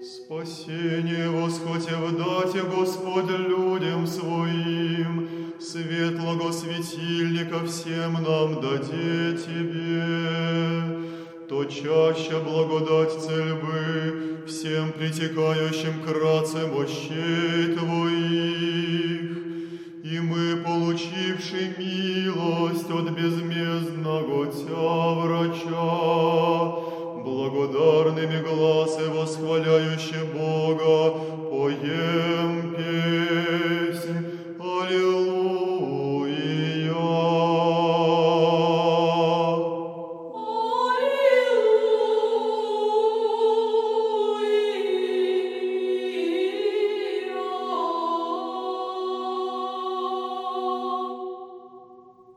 Спасение восхотев дать, Господь, людям Своим, светлого светильника всем нам даде Тебе, то чаще благодать цельбы всем притекающим кратце мощей Твоих, и мы, получивши милость от безмездного Тя врача, благодарными гласы восхваляющие Бога,